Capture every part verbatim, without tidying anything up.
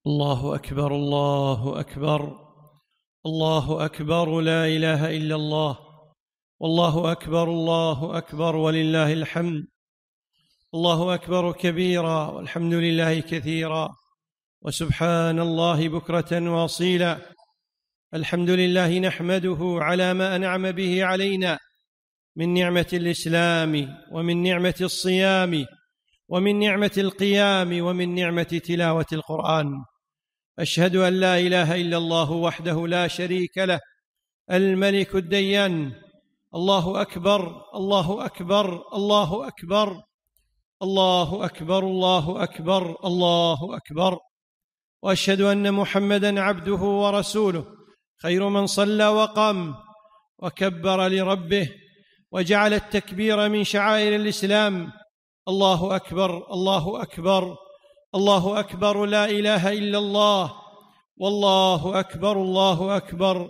الله أكبر الله أكبر الله أكبر، لا إله إلا الله، والله أكبر الله أكبر ولله الحمد. الله أكبر كبيرا والحمد لله كثيرا وسبحان الله بكرة وأصيلا. الحمد لله نحمده على ما أنعم به علينا من نعمة الإسلام، ومن نعمة الصيام، ومن نعمة القيام، ومن نعمة تلاوة القرآن. أشهد أن لا إله إلا الله وحده لا شريك له، الملك الديان. الله أكبر الله أكبر الله أكبر الله أكبر الله أكبر الله أكبر. وأشهد أن محمدًا عبده ورسوله، خير من صلى وقام وكبر لربه وجعل التكبير من شعائر الإسلام. الله أكبر الله أكبر الله أكبر، لا إله إلا الله، والله أكبر الله أكبر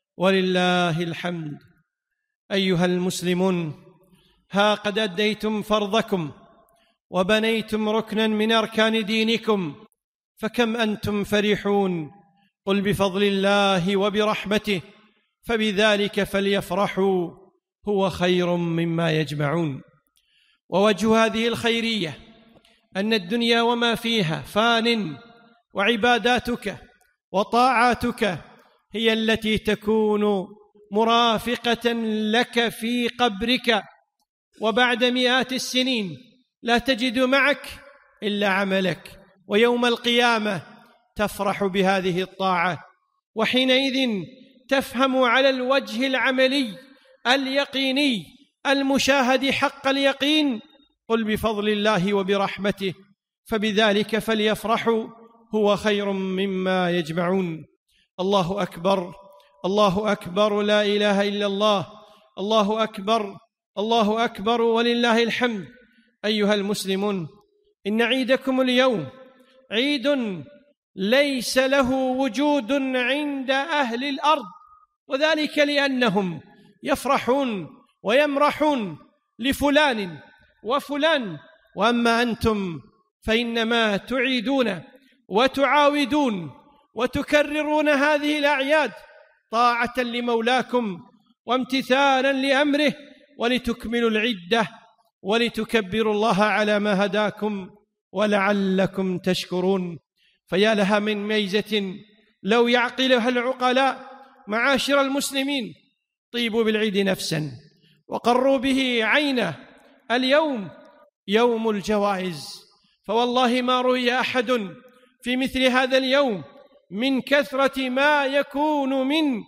ولله الحمد. أيها المسلمون، ها قد أديتم فرضكم وبنيتم ركنا من أركان دينكم، فكم أنتم فرحون. قل بفضل الله وبرحمته فبذلك فليفرحوا هو خير مما يجمعون. ووجه هذه الخيرية أن الدنيا وما فيها فان، وعباداتك وطاعاتك هي التي تكون مرافقة لك في قبرك، وبعد مئات السنين لا تجد معك إلا عملك، ويوم القيامة تفرح بهذه الطاعة، وحينئذ تفهم على الوجه العملي اليقيني المشاهد حق اليقين. قل بفضل الله وبرحمته فبذلك فليفرحوا هو خير مما يجمعون. الله أكبر الله أكبر، لا إله إلا الله، الله أكبر الله أكبر ولله الحمد. أيها المسلمون، إن عيدكم اليوم عيد ليس له وجود عند أهل الأرض، وذلك لأنهم يفرحون ويمرحون لفلان وفلان، وأما أنتم فإنما تعيدون وتعاودون وتكررون هذه الأعياد طاعة لمولاكم وامتثالا لأمره، ولتكملوا العدة ولتكبروا الله على ما هداكم ولعلكم تشكرون. فيا لها من ميزة لو يعقلها العقلاء. معاشر المسلمين، طيبوا بالعيد نفسا وقروا به عينا. اليوم يوم الجوائز، فوالله ما رؤي أحد في مثل هذا اليوم من كثرة ما يكون من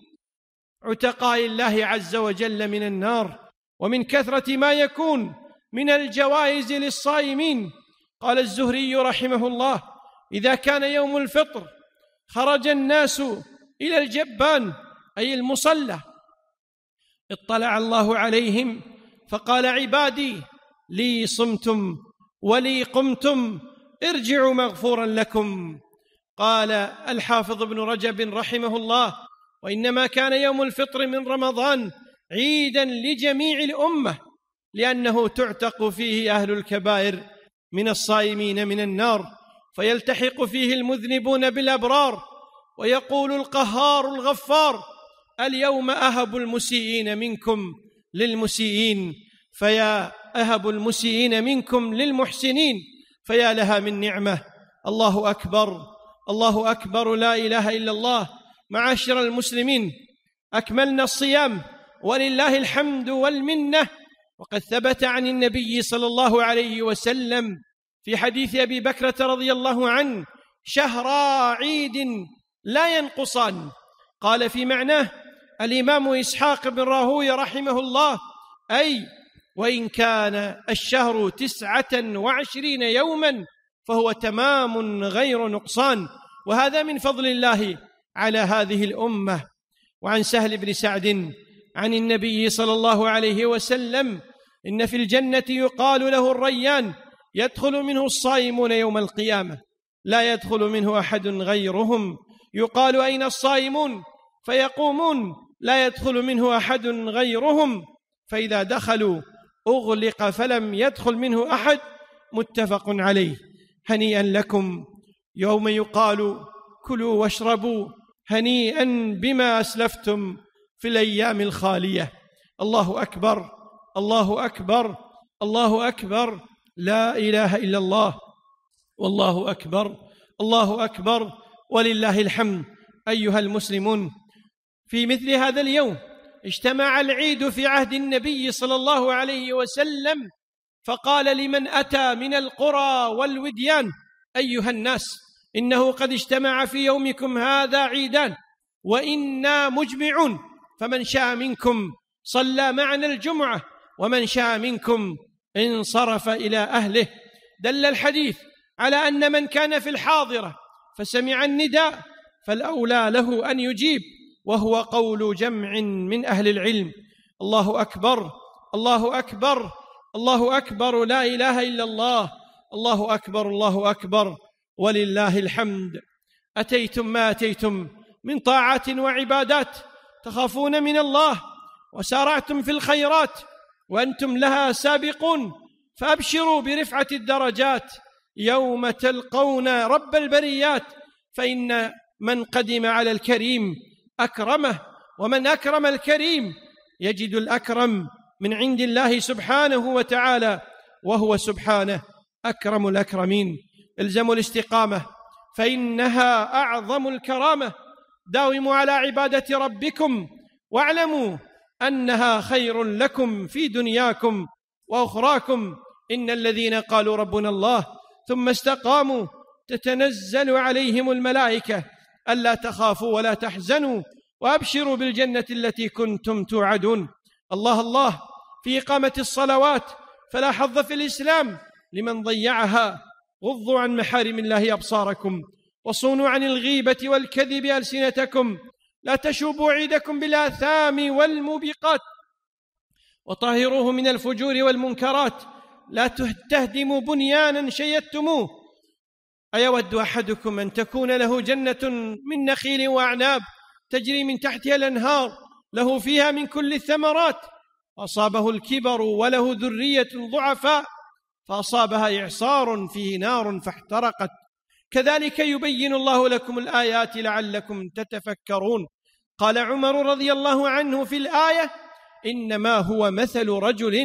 عتقاء الله عز وجل من النار، ومن كثرة ما يكون من الجوائز للصائمين. قال الزهري رحمه الله: إذا كان يوم الفطر خرج الناس إلى الجبان، أي المصلى، اطلع الله عليهم فقال: عبادي لي صمتم ولي قمتم، ارجعوا مغفورا لكم. قال الحافظ ابن رجب رحمه الله: وإنما كان يوم الفطر من رمضان عيدا لجميع الأمة، لأنه تعتق فيه أهل الكبائر من الصائمين من النار، فيلتحق فيه المذنبون بالأبرار، ويقول القهار الغفار: اليوم أهب المسيئين منكم للمسيئين، فيا أهب المسيئين منكم للمحسنين. فيا لها من نعمة. الله أكبر الله أكبر، لا إله إلا الله. معاشر المسلمين، أكملنا الصيام ولله الحمد والمنة، وقد ثبت عن النبي صلى الله عليه وسلم في حديث أبي بكرة رضي الله عنه: شهرا عيد لا ينقصان. قال في معناه الإمام إسحاق بن راهويه رحمه الله: أي وإن كان الشهر تسعة وعشرين يوما فهو تمام غير نقصان. وهذا من فضل الله على هذه الأمة. وعن سهل بن سعد عن النبي صلى الله عليه وسلم: إن في الجنة يقال له الريان، يدخل منه الصائمون يوم القيامة، لا يدخل منه أحد غيرهم. يقال: أين الصائمون؟ فيقومون: لا يدخل منه أحد غيرهم. فإذا دخلوا أغلق فلم يدخل منه أحد. متفق عليه. هنيئا لكم يوم يقال كلوا واشربوا هنيئا بما أسلفتم في الأيام الخالية. الله أكبر، الله أكبر، الله أكبر، لا إله إلا الله، والله أكبر، الله أكبر، ولله الحمد. أيها المسلمون، في مثل هذا اليوم اجتمع العيد في عهد النبي صلى الله عليه وسلم، فقال لمن أتى من القرى والوديان: أيها الناس، إنه قد اجتمع في يومكم هذا عيدان، وإنا مجمعون، فمن شاء منكم صلى معنا الجمعة، ومن شاء منكم انصرف إلى أهله. دل الحديث على أن من كان في الحاضرة فسمع النداء فالأولى له أن يجيب، وهو قول جمع من أهل العلم. الله أكبر، الله أكبر، الله أكبر، لا إله إلا الله، الله أكبر، الله أكبر، ولله الحمد. أتيتم ما أتيتم من طاعات وعبادات تخافون من الله، وسارعتم في الخيرات وأنتم لها سابقون، فأبشروا برفعة الدرجات يوم تلقون رب البريات، فإن من قدم على الكريم أكرمه، ومن أكرم الكريم يجد الأكرم من عند الله سبحانه وتعالى، وهو سبحانه أكرم الأكرمين. الزموا الاستقامة فإنها أعظم الكرامة، داوموا على عبادة ربكم، واعلموا أنها خير لكم في دنياكم وأخراكم. إن الذين قالوا ربنا الله ثم استقاموا تتنزل عليهم الملائكة ألا تخافوا ولا تحزنوا وأبشروا بالجنة التي كنتم توعدون. الله الله في إقامة الصلوات، فلا حظ في الإسلام لمن ضيعها. غضوا عن محارم الله أبصاركم، وصونوا عن الغيبة والكذب ألسنتكم، لا تشوبوا عيدكم بالآثام والموبقات، وطهروه من الفجور والمنكرات، لا تهدموا بنيانا شيدتموه. أيود أحدكم أن تكون له جنة من نخيل وأعناب تجري من تحتها الأنهار، له فيها من كل الثمرات، أصابه الكبر وله ذرية ضعفاء، فأصابها إعصار فيه نار فاحترقت. كذلك يبين الله لكم الآيات لعلكم تتفكرون. قال عمر رضي الله عنه في الآية: إنما هو مثل رجل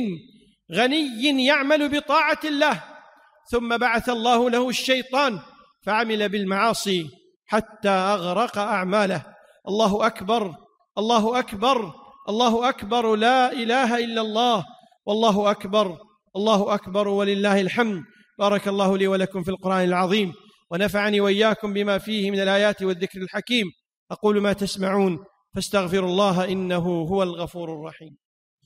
غني يعمل بطاعة الله، ثم بعث الله له الشيطان فعمل بالمعاصي حتى أغرق أعماله. الله أكبر، الله أكبر، الله أكبر، لا إله إلا الله، والله أكبر، الله أكبر، ولله الحمد. بارك الله لي ولكم في القرآن العظيم، ونفعني وإياكم بما فيه من الآيات والذكر الحكيم. أقول ما تسمعون، فاستغفروا الله إنه هو الغفور الرحيم.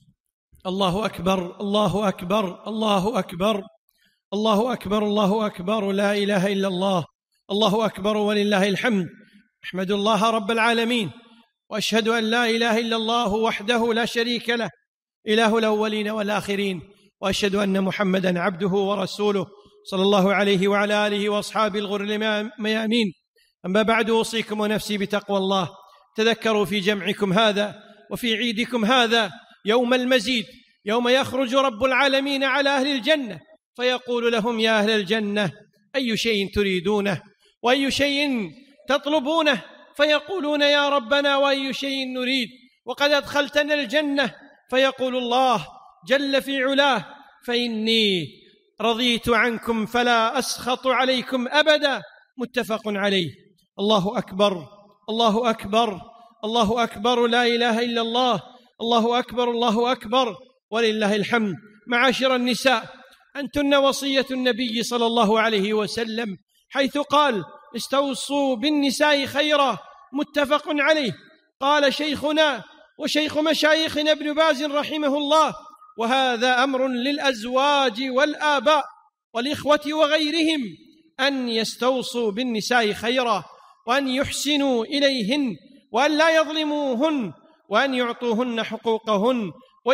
الله أكبر، الله أكبر، الله أكبر، الله أكبر، الله أكبر، لا إله إلا الله، الله أكبر، ولله الحمد. أحمد الله رب العالمين، وأشهد أن لا إله إلا الله وحده لا شريك له، إله الأولين والآخرين، وأشهد أن محمدًا عبده ورسوله صلى الله عليه وعلى آله وأصحابه الغر الميامين. أما بعد، أوصيكم ونفسي بتقوى الله. تذكروا في جمعكم هذا وفي عيدكم هذا يوم المزيد، يوم يخرج رب العالمين على أهل الجنة فيقول لهم: يا أهل الجنة، أي شيء تريدونه وأي شيء تطلبونه؟ فيقولون: يا ربنا، وأي شيء نريد وقد أدخلتنا الجنة؟ فيقول الله جل في علاه: فإني رضيت عنكم فلا أسخط عليكم أبدا. متفق عليه. الله أكبر، الله أكبر، الله أكبر، لا إله إلا الله، الله أكبر، الله أكبر، ولله الحمد. معاشر النساء، أنتن وصية النبي صلى الله عليه وسلم، حيث قال: استوصوا بالنساء خيرا. متفق عليه. قال شيخنا وشيخ مشايخنا ابن باز رحمه الله: وهذا أمر للأزواج والآباء والإخوة وغيرهم أن يستوصوا بالنساء خيرا، وأن يحسنوا إليهن، وأن لا يظلموهن، وأن يعطوهن حقوقهن،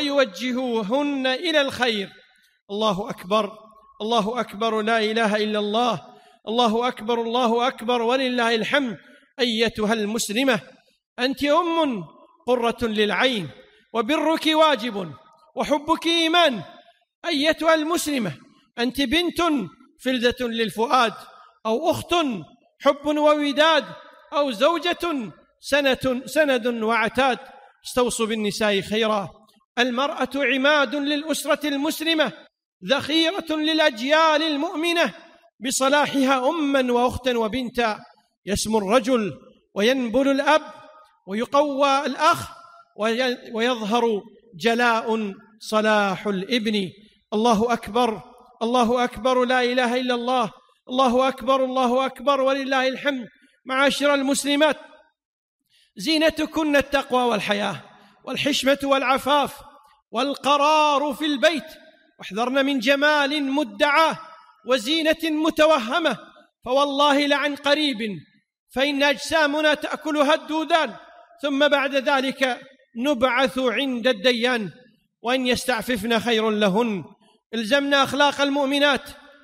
ويوجهوهن إلى الخير. الله أكبر، الله أكبر، لا إله إلا الله، الله أكبر، الله أكبر، ولله الحمد. أيتها المسلمة، أنت أم قرة للعين، وبرك واجب، وحبك إيمان. أيتها المسلمة، أنت بنت فلذة للفؤاد، أو أخت حب ووداد، أو زوجة سنة سند وعتاد. استوصوا بالنساء خيرا. المرأة عماد للأسرة المسلمة، ذخيرة للأجيال المؤمنة، بصلاحها أما وأختا وبنتا. يسمو الرجل وينبل الأب ويقوى الأخ ويظهر جلاء صلاح الابن. الله أكبر، الله أكبر، لا إله إلا الله، الله أكبر، الله أكبر ولله الحمد. معاشر المسلمات، زينتكن التقوى والحياة والحشمة والعفاف والقرار في البيت، واحذرن من جمال مدعاه وزينة متوهمة، فوالله لعن قريب فإن أجسامنا تأكلها الدودان، ثم بعد ذلك نبعث عند الديان. وإن يستعففن خير لهن. الزمنا أخلاق المؤمنات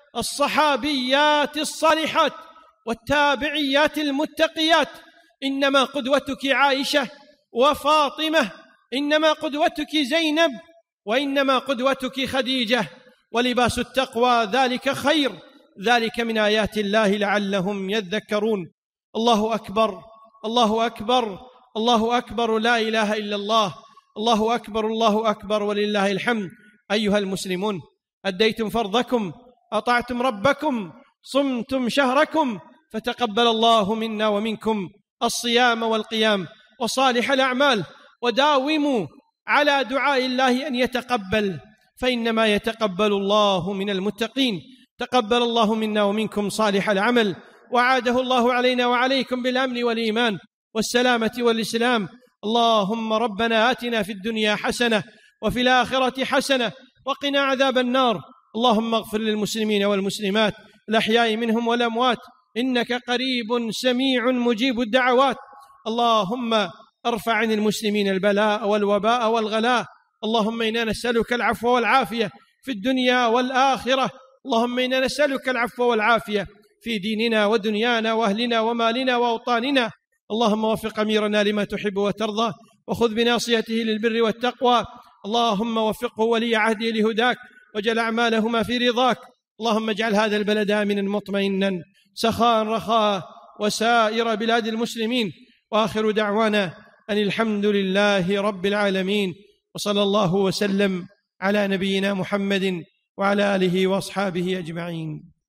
الصحابيات الصالحات والتابعيات المتقيات. إنما قدوتك عائشة وفاطمة، إنما قدوتك زينب، وإنما قدوتك خديجة. ولباس التقوى ذلك خير، ذلك من آيات الله لعلهم يذكرون. الله أكبر، الله أكبر، الله أكبر، لا إله إلا الله، الله أكبر، الله أكبر ولله الحمد. أيها المسلمون، أديتم فرضكم، أطعتم ربكم، صمتم شهركم، فتقبل الله منا ومنكم الصيام والقيام وصالح الأعمال، وداوموا على دعاء الله أن يتقبل، فإنما يتقبل الله من المتقين. تقبل الله منا ومنكم صالح العمل، وعاده الله علينا وعليكم بالأمن والإيمان والسلامة والإسلام. اللهم ربنا آتنا في الدنيا حسنة وفي الآخرة حسنة وقنا عذاب النار. اللهم اغفر للمسلمين والمسلمات الأحياء منهم والأموات، إنك قريب سميع مجيب الدعوات. اللهم ارفع عن المسلمين البلاء والوباء والغلاء. اللهم إنا نسألك العفو والعافية في الدنيا والآخرة. اللهم إنا نسألك العفو والعافية في ديننا ودنيانا وأهلنا ومالنا وأوطاننا. اللهم وفق أميرنا لما تحب وترضى، وخذ بناصيته للبر والتقوى. اللهم وفقه ولي عهده لهداك، واجعل أعمالهما في رضاك. اللهم اجعل هذا البلد آمنا مطمئنا سخاء رخاء، وسائر بلاد المسلمين. وآخر دعوانا أن الحمد لله رب العالمين، وصلى الله وسلم على نبينا محمد وعلى آله وأصحابه أجمعين.